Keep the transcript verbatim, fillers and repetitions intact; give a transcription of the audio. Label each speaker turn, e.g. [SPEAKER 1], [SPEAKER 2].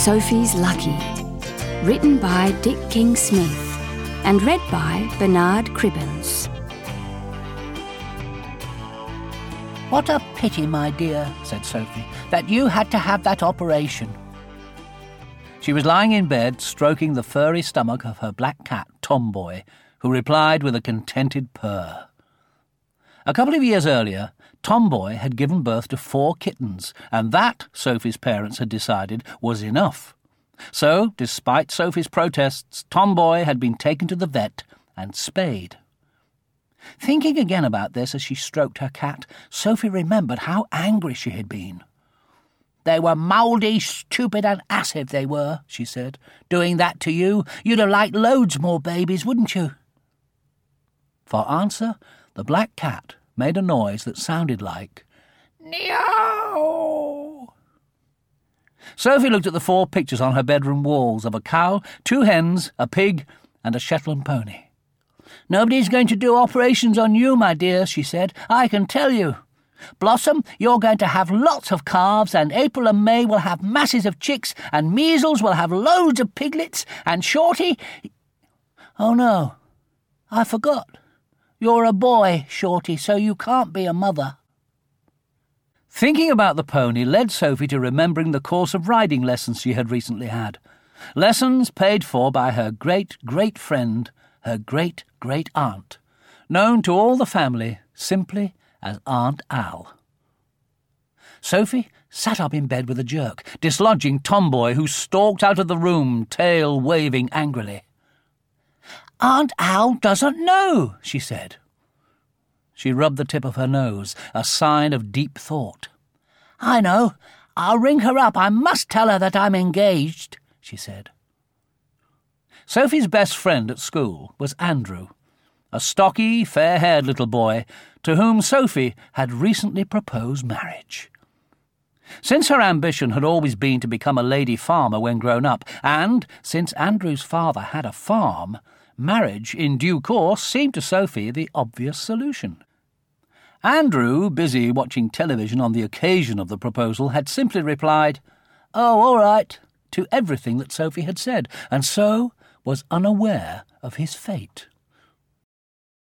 [SPEAKER 1] Sophie's Lucky, written by Dick King-Smith and read by Bernard Cribbins.
[SPEAKER 2] "What a pity, my dear," said Sophie, "that you had to have that operation." She was lying in bed, stroking the furry stomach of her black cat, Tomboy, who replied with a contented purr. A couple of years earlier, Tomboy had given birth to four kittens, and that, Sophie's parents had decided, was enough. So, despite Sophie's protests, Tomboy had been taken to the vet and spayed. Thinking again about this as she stroked her cat, Sophie remembered how angry she had been. "They were mouldy, stupid and acid, they were," she said. "Doing that to you, you'd have liked loads more babies, wouldn't you?" For answer, the black cat made a noise that sounded like meow. Sophie looked at the four pictures on her bedroom walls of a cow, two hens, a pig and a Shetland pony. "Nobody's going to do operations on you, my dear," she said. "I can tell you. Blossom, you're going to have lots of calves, and April and May will have masses of chicks, and Measles will have loads of piglets, and Shorty... Oh, no, I forgot. You're a boy, Shorty, so you can't be a mother." Thinking about the pony led Sophie to remembering the course of riding lessons she had recently had. Lessons paid for by her great-great friend, her great-great-aunt, known to all the family simply as Aunt Al. Sophie sat up in bed with a jerk, dislodging Tomboy, who stalked out of the room, tail waving angrily. "Aunt Al doesn't know," she said. She rubbed the tip of her nose, a sign of deep thought. "I know. I'll ring her up. I must tell her that I'm engaged," she said. Sophie's best friend at school was Andrew, a stocky, fair-haired little boy to whom Sophie had recently proposed marriage. Since her ambition had always been to become a lady farmer when grown up, and since Andrew's father had a farm, marriage, in due course, seemed to Sophie the obvious solution. Andrew, busy watching television on the occasion of the proposal, had simply replied, "Oh, all right," to everything that Sophie had said, and so was unaware of his fate.